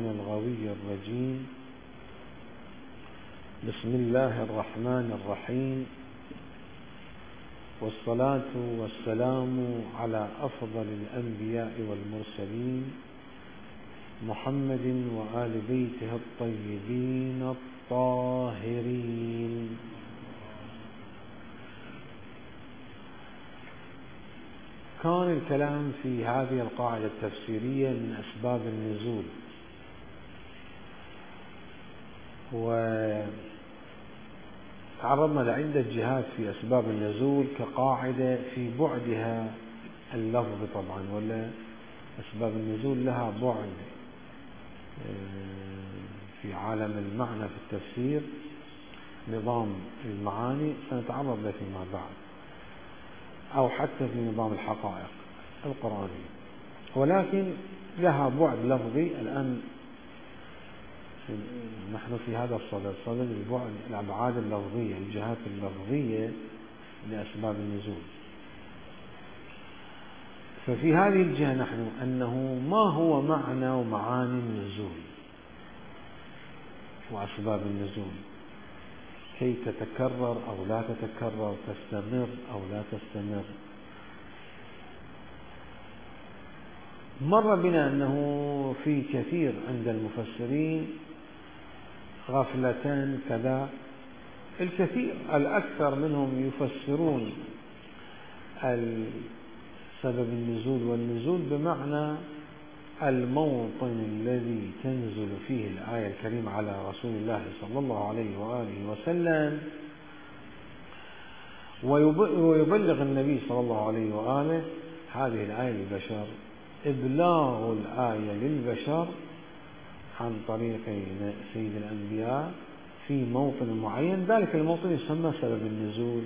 الشيطان الغوي الرجيم. بسم الله الرحمن الرحيم، والصلاة والسلام على أفضل الأنبياء والمرسلين محمد وآل بيته الطيبين الطاهرين. كان الكلام في هذه القاعدة التفسيرية من أسباب النزول، وتعرضنا لعدة جهات في أسباب النزول كقاعدة في بعدها اللفظ طبعا، ولا أسباب النزول لها بعد في عالم المعنى في التفسير، نظام المعاني سنتعرض له فيما بعد، أو حتى في نظام الحقائق القرآنية، ولكن لها بعد لفظي. الآن نحن في هذا الصدد، صدد البعد الأبعاد اللفظية، الجهات اللفظية لأسباب النزول. ففي هذه الجهة نحن أنه ما هو معنى ومعاني النزول وأسباب النزول، كي تتكرر أو لا تتكرر، تستمر أو لا تستمر. مر بنا أنه في كثير عند المفسرين غفلتان كذا، الكثير الأكثر منهم يفسرون سبب النزول والنزول بمعنى الموطن الذي تنزل فيه الآية الكريمة على رسول الله صلى الله عليه وآله وسلم، ويبلغ النبي صلى الله عليه وآله هذه الآية للبشر، إبلاغ الآية للبشر عن طريق سيد الأنبياء في موطن معين، ذلك الموطن يسمى سبب النزول.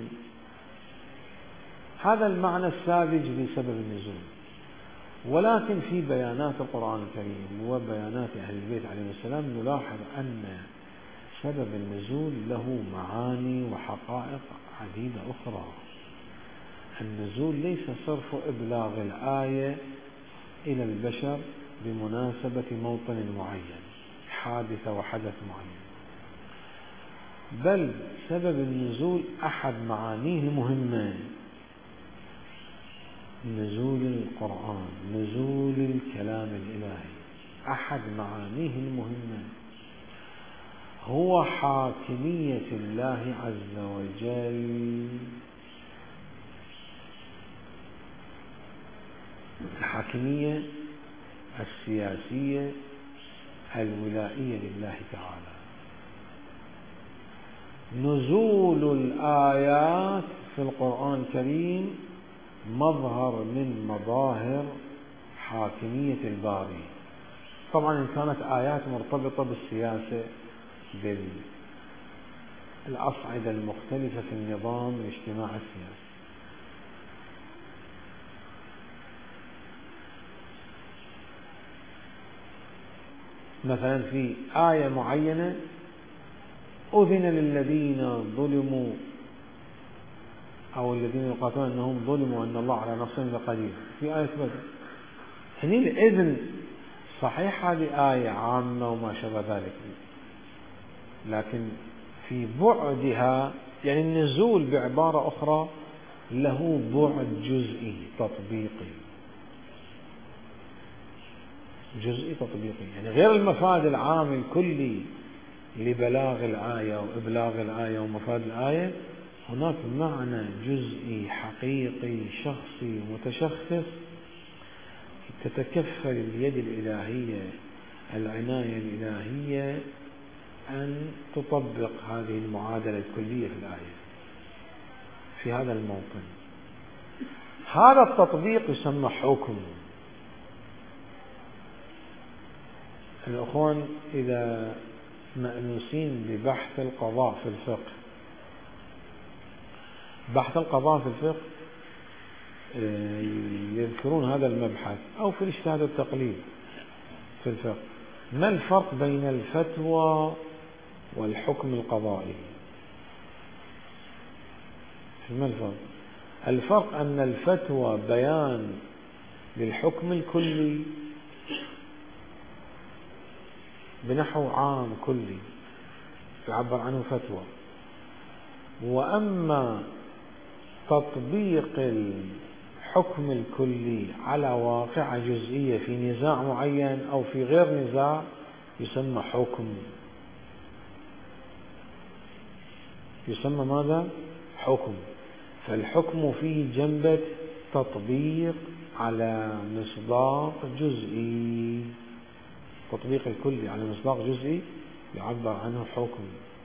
هذا المعنى الساذج لسبب النزول. ولكن في بيانات القرآن الكريم وبيانات أهل البيت عليهم السلام نلاحظ أن سبب النزول له معاني وحقائق عديدة أخرى. النزول ليس صرف إبلاغ الآية إلى البشر بمناسبة موطن معين، حادثة وحدث معين، بل سبب النزول أحد معانيه المهمة، نزول القرآن، نزول الكلام الإلهي، أحد معانيه المهمة هو حاكمية الله عز وجل، الحاكمية السياسية الولائية لله تعالى. نزول الآيات في القرآن الكريم مظهر من مظاهر حاكمية الباري. طبعا إن كانت آيات مرتبطة بالسياسة، بالأصعدة المختلفة في النظام الاجتماعي السياسي. مثلا في آية معينة أذن للذين ظلموا أو الذين يقاتلون أنهم ظلموا أن الله على نصرهم لقدير، في آية بدر. هنا الإذن صحيح هذه آية عامة وما شابه ذلك، لكن في بعدها يعني النزول بعبارة أخرى له بعد جزئي تطبيقي، جزئي تطبيقي، يعني غير المفاد العام الكلي لبلاغ الآية وإبلاغ الآية ومفاد الآية، هناك معنى جزئي حقيقي شخصي متشخص تتكفل اليد الإلهية، العناية الإلهية أن تطبق هذه المعادلة الكلية في الآية في هذا الموطن. هذا التطبيق يسمى حكم. الأخوان إذا مأنوسين ببحث القضاء في الفقه، بحث القضاء في الفقه يذكرون هذا المبحث، أو في الاجتهاد والتقليد في الفقه، ما الفرق بين الفتوى والحكم القضائي؟ ما الفرق؟ الفرق أن الفتوى بيان للحكم الكلي، بنحو عام كلي يعبر عنه فتوى. وأما تطبيق الحكم الكلي على واقعة جزئية في نزاع معين أو في غير نزاع يسمى حكم. يسمى ماذا؟ حكم. فالحكم فيه جنبة تطبيق على مصداق جزئي. تطبيق الكلي على مصداق جزئي يعبر عنه حكم.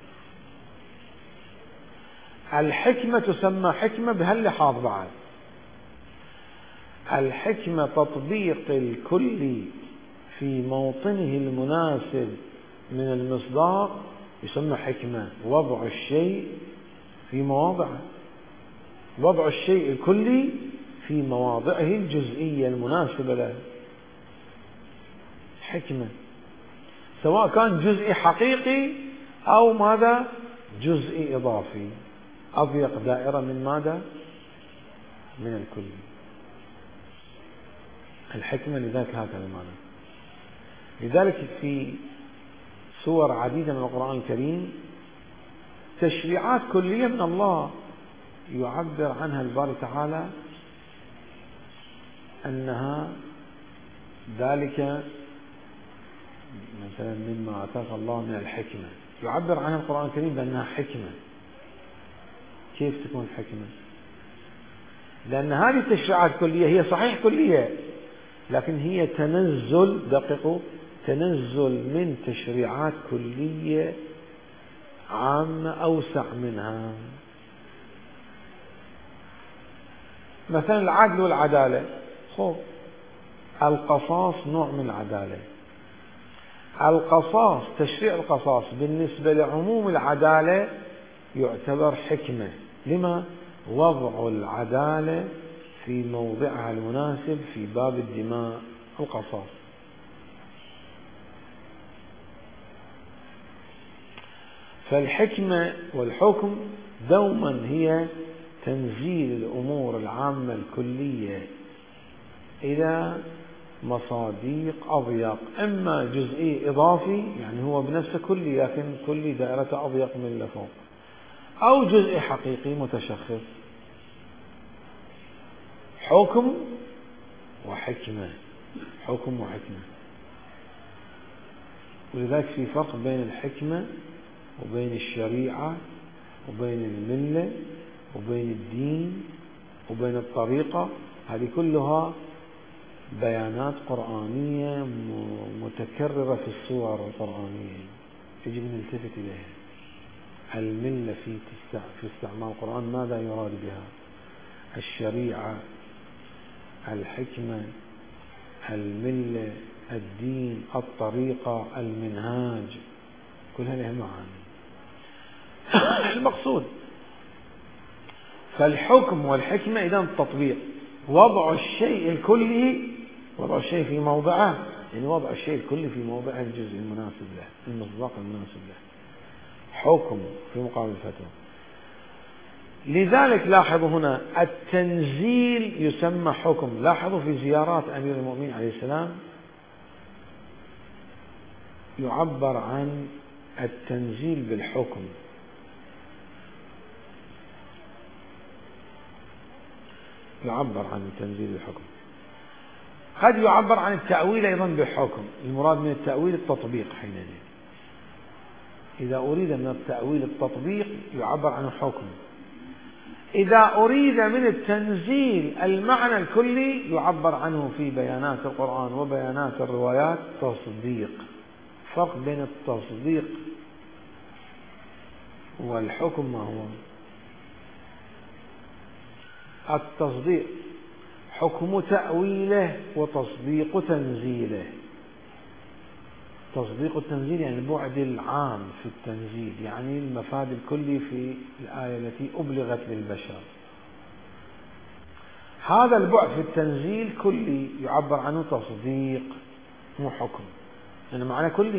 الحكمة تسمى حكمة بهاللحاظ بعد. الحكمة تطبيق الكلي في موطنه المناسب من المصداق يسمى حكمة. وضع الشيء في مواضعه، وضع الشيء الكلي في مواضعه الجزئية المناسبة له حكمة، سواء كان جزئي حقيقي أو ماذا؟ جزئي إضافي، أضيق دائرة من ماذا؟ من الكل. الحكمة لذلك هكذا معنى. لذلك في سور عديدة من القرآن الكريم تشريعات كلية من الله يعبر عنها الباري تعالى أنها ذلك مثلا مما أعطاك الله من الحكمة، يعبر عنها القرآن الكريم بأنها حكمة. كيف تكون حكمة؟ لأن هذه التشريعات الكلية هي صحيح كلية، لكن هي تنزل، دققوا، تنزل من تشريعات كلية عامة أوسع منها. مثلا العدل والعدالة، القصاص نوع من العدالة. القصاص، تشريع القصاص بالنسبة لعموم العدالة يعتبر حكمة. لما؟ وضع العدالة في موضعها المناسب في باب الدماء، القصاص. فالحكمة والحكم دوما هي تنزيل الأمور العامة الكلية إلى مصاديق أضيق، إما جزئي إضافي يعني هو بنفسه كلي لكن كلي دائرته أضيق من اللي فوق، أو جزئي حقيقي متشخص. حكم وحكمة، حكم وحكمة. ولذلك في فرق بين الحكمة وبين الشريعة وبين الملة وبين الدين وبين الطريقة. هذه كلها بيانات قرآنية متكررة في السور القرآنية يجب أن نلتفت إليها. الملة في استعمال القرآن ماذا يراد بها؟ الشريعة، الحكمة، الملة، الدين، الطريقة، المنهاج، كلها لها معاني. المقصود فالحكم والحكمة إذا التطبيق، وضع الشيء الكلي، وضع الشيء في موضعه، يعني وضع الشيء الكلي في موضعه الجزء المناسب له، المصداق المناسب له، حكم في مقابل الفتوى. لذلك لاحظوا هنا التنزيل يسمى حكم. لاحظوا في زيارات أمير المؤمنين عليه السلام يعبر عن التنزيل بالحكم. يعبر عن التنزيل بالحكم. قد يعبر عن التأويل أيضا بالحكم. المراد من التأويل التطبيق. حينئذ إذا أريد من التأويل التطبيق يعبر عن حكم. إذا أريد من التنزيل المعنى الكلي يعبر عنه في بيانات القرآن وبيانات الروايات تصديق. فرق بين التصديق والحكم ما هو؟ التصديق حكم تأويله وتصديق تنزيله. تصديق التنزيل يعني البعد العام في التنزيل، يعني المفاد الكلي في الآية التي أبلغت للبشر. هذا البعد في التنزيل كلي يعبر عنه تصديق مو حكم، يعني معنى كلي.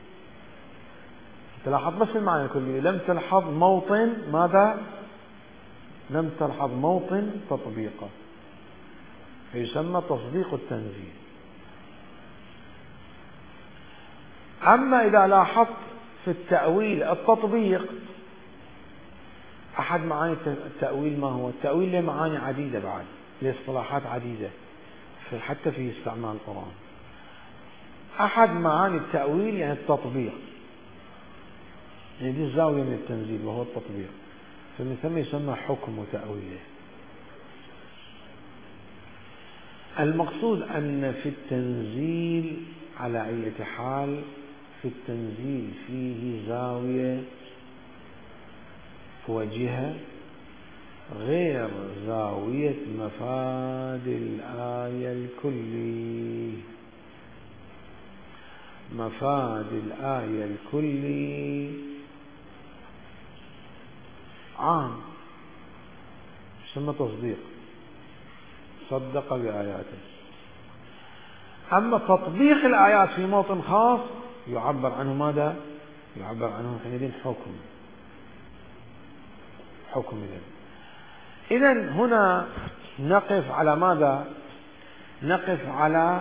تلاحظ بس المعنى الكلي، لم تلحظ موطن ماذا؟ لم تلحظ موطن تطبيقه، فيسمى تصديق التنزيل. أما إذا لاحظت في التأويل التطبيق، أحد معاني التأويل ما هو؟ التأويل له معاني عديدة، بعد له اصطلاحات عديدة حتى في استعمال القرآن. أحد معاني التأويل يعني التطبيق، يعني دي الزاوية من التنزيل وهو التطبيق، فمن ثم يسمى حكم وتأويله. المقصود أن في التنزيل على أي حال في التنزيل فيه زاوية وجهة غير زاوية مفاد الآية الكلي. مفاد الآية الكلي عام، يسمى تصديق، صدق بآياته. أما تطبيق الآيات في موطن خاص يعبر عنه ماذا؟ يعبر عنه حينئذ حكم. إذن هنا نقف على ماذا؟ نقف على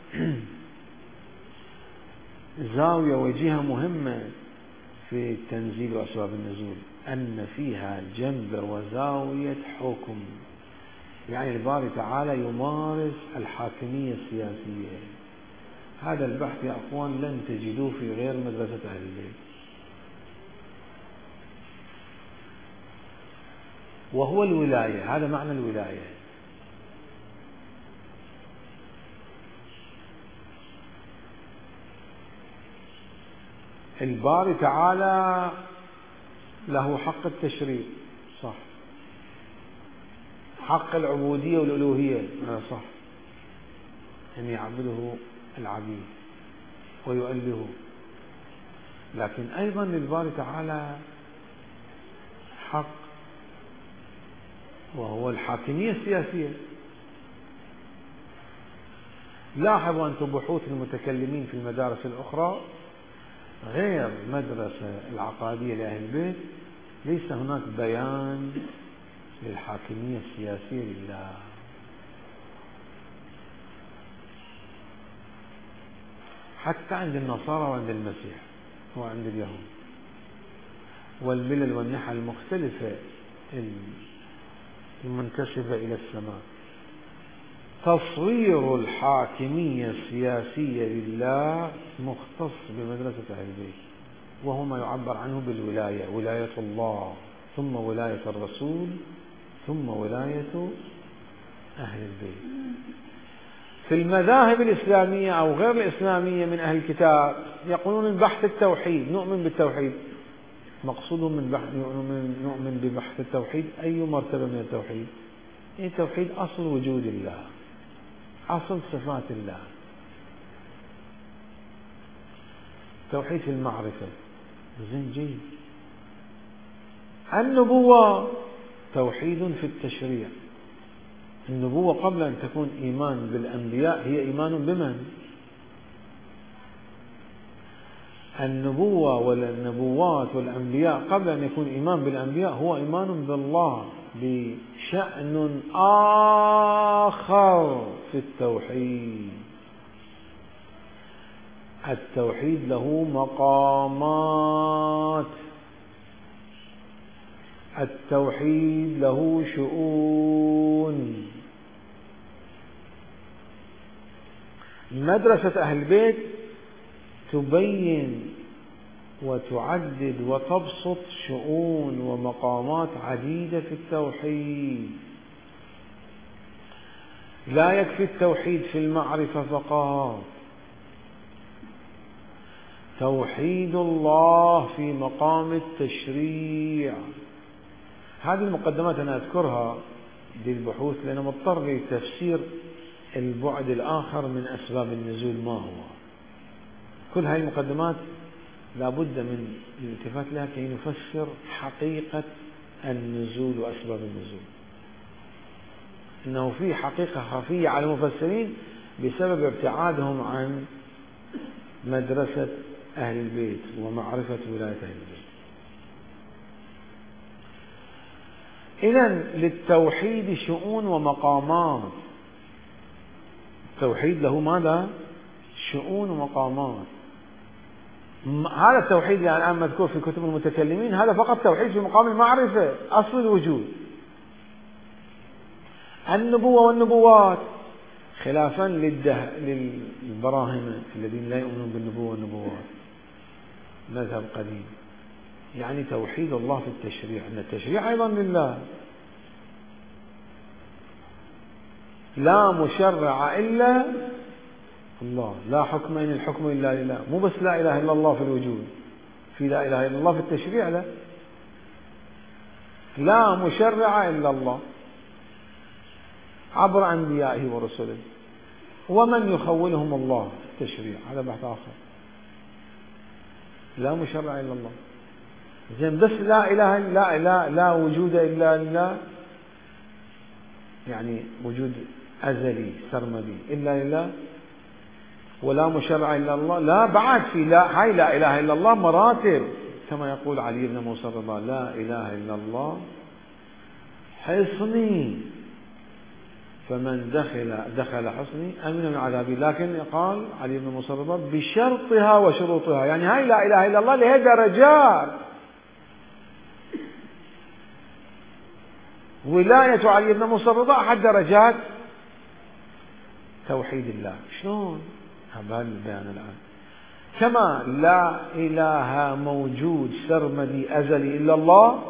زاوية وجهة مهمة في التنزيل وأسباب النزول، أن فيها جنبر وزاوية حكم، يعني الباري تعالى يمارس الحاكمية السياسية. هذا البحث يا أخوان لن تجدوه في غير مدرسة أهل البيت، وهو الولاية. هذا معنى الولاية. الباري تعالى له حق التشريع، صح، حق العبودية والألوهية، صح، أن يعبده العبيد ويؤلهه، لكن أيضا للباري تعالى حق وهو الحاكمية السياسية. لاحظوا أنتم بحوث المتكلمين في المدارس الأخرى غير مدرسة العقادية لأهل البيت ليس هناك بيان للحاكمية السياسية لله. حتى عند النصارى وعند المسيح وعند اليهود والملل والنحل المختلفة المنتسبة إلى السماء، تصوير الحاكمية السياسية لله مختص بمدرسة أهل البيت، وهو ما يعبر عنه بالولاية، ولاية الله ثم ولاية الرسول ثم ولاية أهل البيت. في المذاهب الإسلامية أو غير الإسلامية من أهل الكتاب يقولون البحث التوحيد، نؤمن بالتوحيد. مقصودهم من بحث نؤمن ببحث التوحيد أي مرتبة من التوحيد؟ التوحيد أصل وجود الله، أصل صفات الله، توحيد في المعرفة، زين جيد. النبوة توحيد في التشريع. النبوة قبل أن تكون إيمان بالأنبياء هي إيمان بمن؟ النبوة والنبوات والأنبياء قبل أن يكون إيمان بالأنبياء هو إيمان بالله بشأن آخر في التوحيد. التوحيد له مقامات، التوحيد له شؤون. مدرسة أهل البيت تبين وتعدد وتبسط شؤون ومقامات عديدة في التوحيد. لا يكفي التوحيد في المعرفة فقط، توحيد الله في مقام التشريع. هذه المقدمات أنا أذكرها للبحوث لأن مضطر لتفسير البعد الآخر من أسباب النزول ما هو. كل هذه المقدمات لابد من الالتفات لها كي نفسر حقيقة النزول وأسباب النزول. إنه في حقيقة خفية على المفسرين بسبب ابتعادهم عن مدرسة أهل البيت ومعرفة ولاية أهل البيت. إذن للتوحيد شؤون ومقامات. التوحيد له ماذا؟ شؤون ومقامات. هذا التوحيد يعني الآن مذكور في كتب المتكلمين، هذا فقط توحيد في مقام المعرفة، أصل الوجود. النبوة والنبوات خلافا للبراهمة الذين لا يؤمنون بالنبوة والنبوات، مذهب قديم، يعني توحيد الله في التشريع، أن التشريع أيضا لله، لا مشرع إلا الله، لا حكم إن الحكم إلا لله، مو بس لا إله إلا الله في الوجود، في لا إله إلا الله في التشريع، لا مشرع إلا الله عبر أنبيائه ورسله، ومن يخولهم الله في التشريع، هذا بحث آخر. لا مشرع إلا الله، زين بس لا إله إلا لا وجود إلا لله، يعني وجود أزلي سرمدي إلا لله، ولا مشرع إلا الله، لا بعد في لا، هاي لا إله إلا الله مراتب، كما يقول علي بن موسى الرضا: لا إله إلا الله حصني، فمن دخل حصني أمن من عذابي. لكن قال علي بن موسى الرضا: بشرطها وشروطها، يعني هاي لا إله إلا الله لها درجات. ولاية علي بن موسى الرضا أحد درجات توحيد الله. شلون؟ هذا البيان الآن. كما لا إله موجود سرمدي أزلي إلا الله،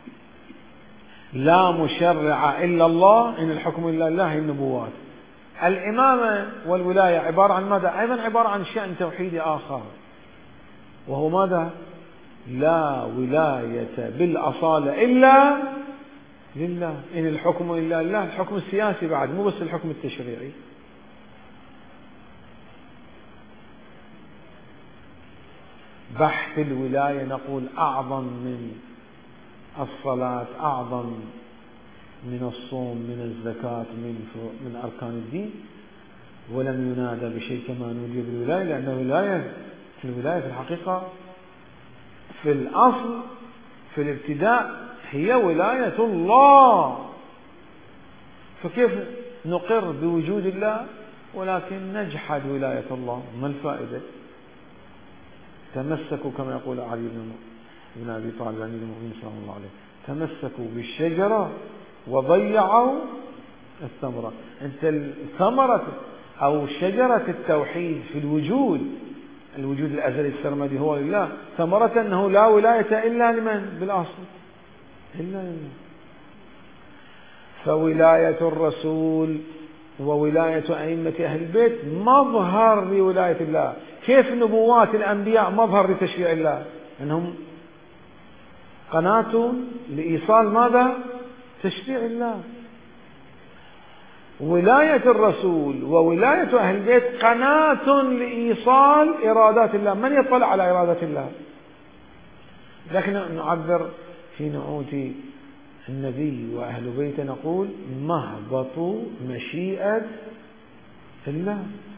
لا مشرع إلا الله، إن الحكم إلا الله، هي النبوات. الإمامة والولاية عبارة عن ماذا؟ أيضا عبارة عن شأن توحيدي آخر، وهو ماذا؟ لا ولاية بالأصالة إلا لله، إن الحكم إلا لله، الحكم السياسي بعد، مو بس الحكم التشريعي. بحث الولاية نقول أعظم من الصلاة، أعظم من الصوم، من الزكاة، من أركان الدين، ولم ينادى بشيء كما نودي بالولاية، لأن الولاية في الحقيقة في الأصل في الابتداء هي ولاية الله. فكيف نقر بوجود الله ولكن نجحد ولاية الله؟ ما الفائدة؟ تمسكوا كما يقول علي بن أبي طالب أمير المؤمنين صلى الله عليه: تمسكوا بالشجرة وضيعوا الثمرة. أنت الثمرة أو شجرة التوحيد في الوجود الأزلي السرمدي هو لله، ثمرة أنه لا ولاية إلا لمن بالأصل؟ إلا لله. فولاية الرسول وولاية أئمة أهل البيت مظهر لولاية الله. كيف نبوات الأنبياء مظهر لتشريع الله؟ أنهم قناة لإيصال ماذا؟ تشريع الله. ولاية الرسول وولاية أهل البيت قناة لإيصال إرادات الله. من يطلع على إرادات الله؟ لكن نعبر في نعوت النبي وأهل بيته نقول: مهبط مشيئة الله،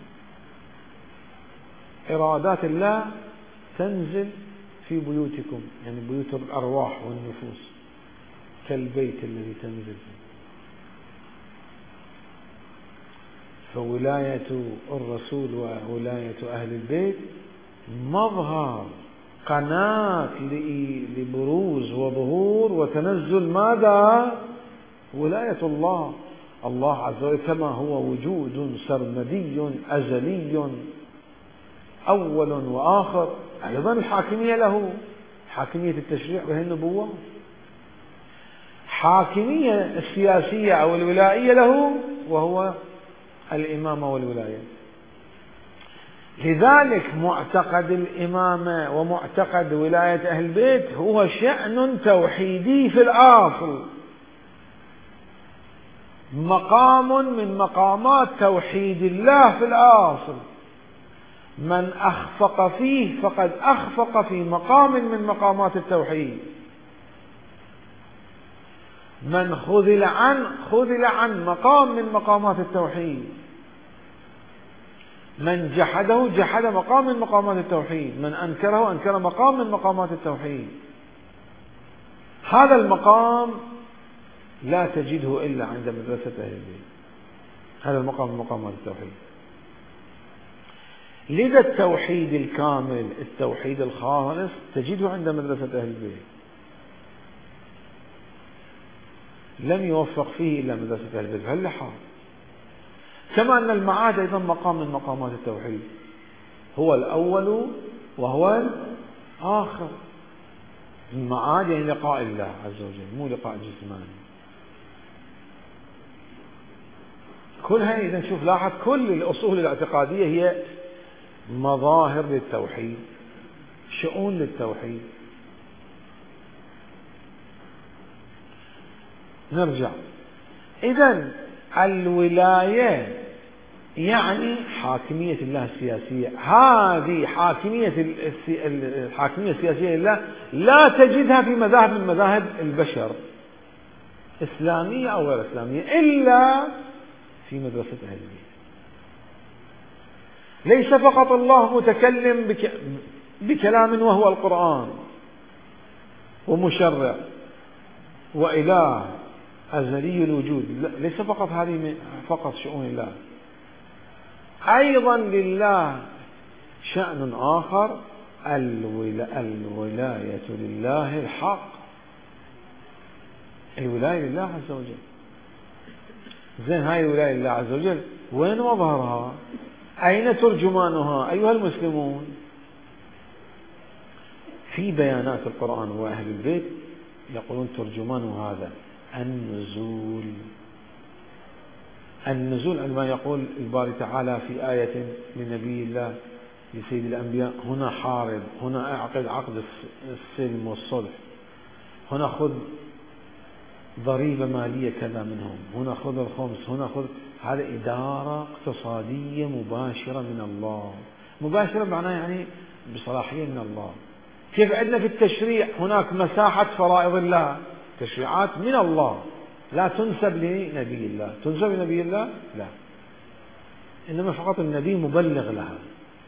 إرادات الله تنزل في بيوتكم، يعني بيوت الأرواح والنفوس، كالبيت الذي تنزل فيه. فولاية الرسول وولاية أهل البيت مظهر، قناة لبروز وظهور وتنزل ماذا؟ ولاية الله. الله عز وجل كما هو وجود سرمدي أزلي أول وآخر، أيضا الحاكمية له، حاكمية التشريع وهي النبوة، حاكمية السياسية أو الولائية له وهو الإمامة والولاية. لذلك معتقد الإمامة ومعتقد ولاية أهل البيت هو شأن توحيدي في الأصل، مقام من مقامات توحيد الله في الأصل. من أخفق فيه فقد أخفق في مقام من مقامات التوحيد، من خذل عن مقام من مقامات التوحيد، من جحده جحد مقام من مقامات التوحيد، من أنكره أنكر مقام من مقامات التوحيد. هذا المقام لا تجده إلا عند مدرسة أهل البيت، هذا المقام من مقامات التوحيد. لذا التوحيد الكامل، التوحيد الخالص، تجده عند مدرسة أهل البيت، لم يوفق فيه إلا مدرسة أهل البيت بهاللحاظ. كما أن المعاد أيضا مقام من مقامات التوحيد، هو الأول وهو الآخر. المعاد يعني لقاء الله عز وجل، مو لقاء جسماني. كل هاي إذا نشوف لاحظ كل الأصول الاعتقادية هي مظاهر للتوحيد، شؤون للتوحيد. نرجع إذن الولاية يعني حاكمية الله السياسية. هذه الحاكمية السياسية لله لا تجدها في مذاهب من مذاهب البشر، إسلامية أو غير إسلامية، إلا في مدرسة أهل البيت. ليس فقط الله متكلم بكلام وهو القرآن ومشرع وإله أزلي الوجود، ليس فقط هذه فقط شؤون الله، أيضا لله شأن آخر، الولاية لله الحق، الولاية لله عز وجل. زين، هاي الولاية لله عز وجل وين مظهرها؟ أين ترجمانها أيها المسلمون؟ في بيانات القرآن وأهل البيت يقولون ترجمان هذا النزول. النزول عندما يقول الباري تعالى في آية لنبي الله لسيد الأنبياء: هنا حارب، هنا أعقد عقد السلم والصلح، هنا خذ ضريبة مالية كذا منهم، هنا خذ الخمس، هنا خذ. هذا إدارة اقتصادية مباشرة من الله. مباشرة معناه يعني بصلاحية من الله. كيف عندنا في التشريع هناك مساحة فرائض الله، تشريعات من الله لا تنسب لنبي الله. تنسب لنبي الله؟ لا، إنما فقط النبي مبلغ لها.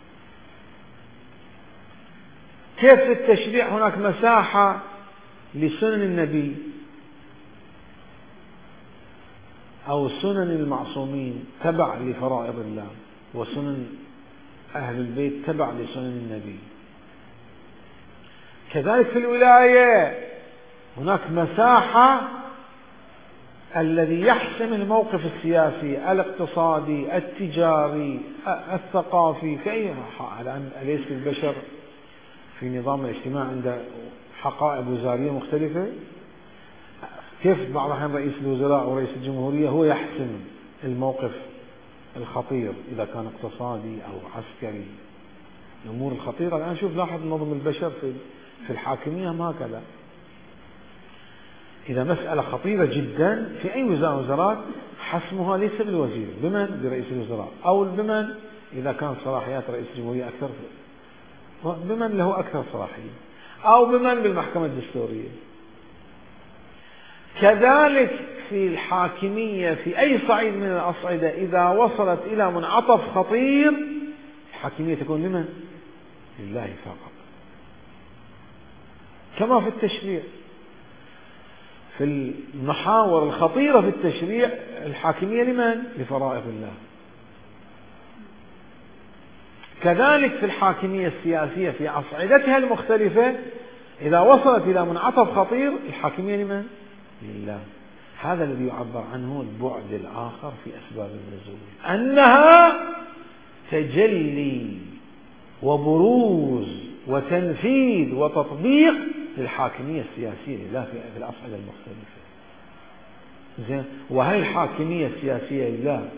كيف في التشريع هناك مساحة لسنن النبي أو سنن المعصومين تبع لفرائض الله، وسنن أهل البيت تبع لسنن النبي. كذلك في الولاية هناك مساحة الذي يحسم الموقف السياسي، الاقتصادي، التجاري، الثقافي، في أي الآن أليس البشر في نظام الاجتماع عنده حقائب وزارية مختلفة؟ كيف بعض الأحيان رئيس الوزراء ورئيس الجمهورية هو يحسم الموقف الخطير إذا كان اقتصادي أو عسكري، الأمور الخطيرة. الآن شوف لاحظ نظم البشر في الحاكمية ما هكذا. إذا مسألة خطيرة جدا في أي وزارات حسمها ليس بالوزير، بمن؟ برئيس الوزراء، أو بمن إذا كان صلاحيات رئيس الجمهورية أكثر، بمن له أكثر صلاحية، أو بمن بالمحكمة الدستورية. كذلك في الحاكمية في أي صعيد من الأصعدة إذا وصلت إلى منعطف خطير الحاكمية تكون لمن؟ لله فقط. كما في التشريع، في المحاور الخطيرة في التشريع الحاكمية لمن؟ لفرائض الله. كذلك في الحاكمية السياسية في أصعدتها المختلفة إذا وصلت إلى منعطف خطير الحاكمية لمن؟ لله. هذا الذي يعبر عنه البعد الآخر في أسباب النزول، أنها تجلي وبروز وتنفيذ وتطبيق للحاكمية السياسية لله في الأصعدة المختلفة. زين، وهي الحاكمية السياسية لله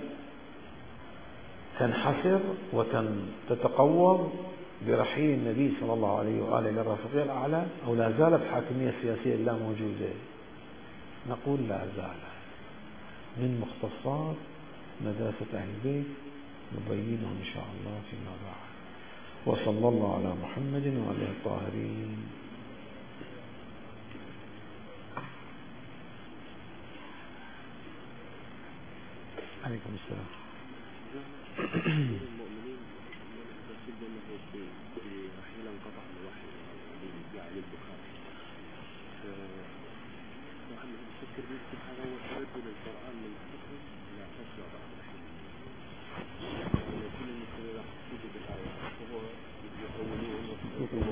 تنحسر وتتقوض برحيل النبي صلى الله عليه وآله للرفيق الأعلى، أو لا زالت الحاكمية السياسية لله موجودة؟ نقول لا زالت. من مختصات مدرسة أهل البيت نبينه إن شاء الله فيما بعد. وصلى الله على محمد وآله الطاهرين. عليكم السلام. كل المسلمين راح تيجي بالآية هو يقولون